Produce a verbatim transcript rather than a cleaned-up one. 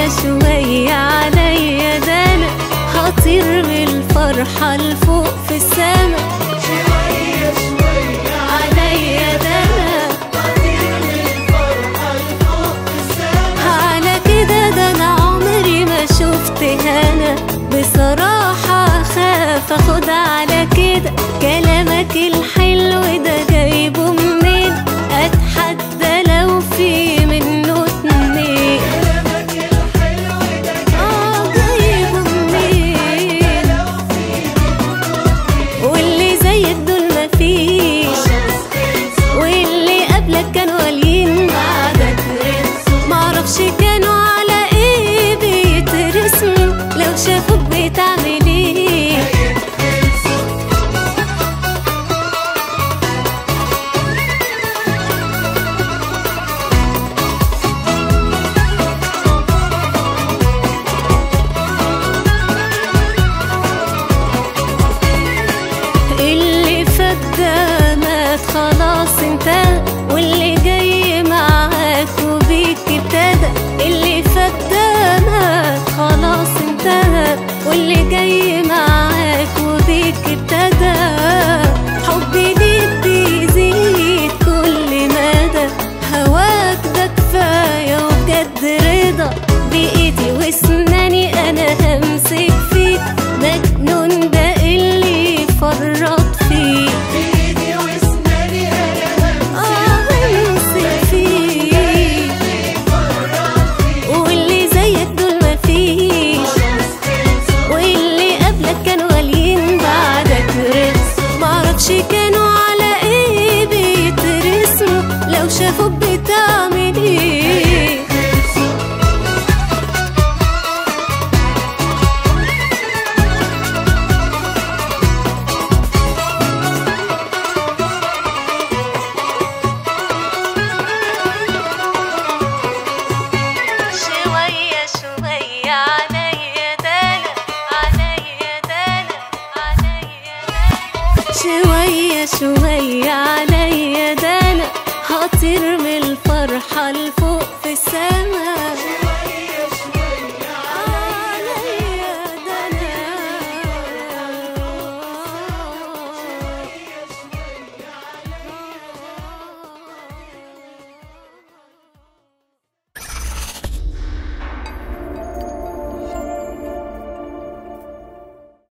شوية عليا ده أنا هطير من الفرحة لفوق في السما. شوية شوية عليا ده أنا هطير من الفرحة لفوق في السما. على كده ده أنا عمري ما شفت هنا بصراحة، خاف أخد على كده كلامك الحلو ده جايبه منين؟ أتحدى لو في منه اتنين. كلامك الحلو ده آه جايبه منين؟ لو في منه واللي زيك دول مفيش، خلاص خلصوا. واللي قبلك كانوا قالين بعدك خلصوا. معرفش كانوا على ايه بيترسموا، لو شافوك بتعمل ايه. اللي فات ده مات خلاص انتهى، واللي جاي معاك وبيك ابتدى. اللي فات ده مات خلاص انتهى، واللي جاي معاك وبيك ابتدى. حبي ليك بيزيد كل مدى، هواك ده كفاية وبجد رضا. بإيدي واسناني أنا همسك فيك، مجنون ده اللي فرط فيك. بإيدي واسناني أنا آه همسك فيك، واللي زيك دول مفيش، خلاص خلصوا. واللي قبلك كانوا قالين بعدك رقص. معرفش كانوا على ايه بيترسموا، لو شافوك بتعمل ايه. شوية شوية عليا ده أنا، عليا ده أنا، عليا ده أنا. شوية شوية عليا ده أنا هطير من الفرحة لفوق في السما.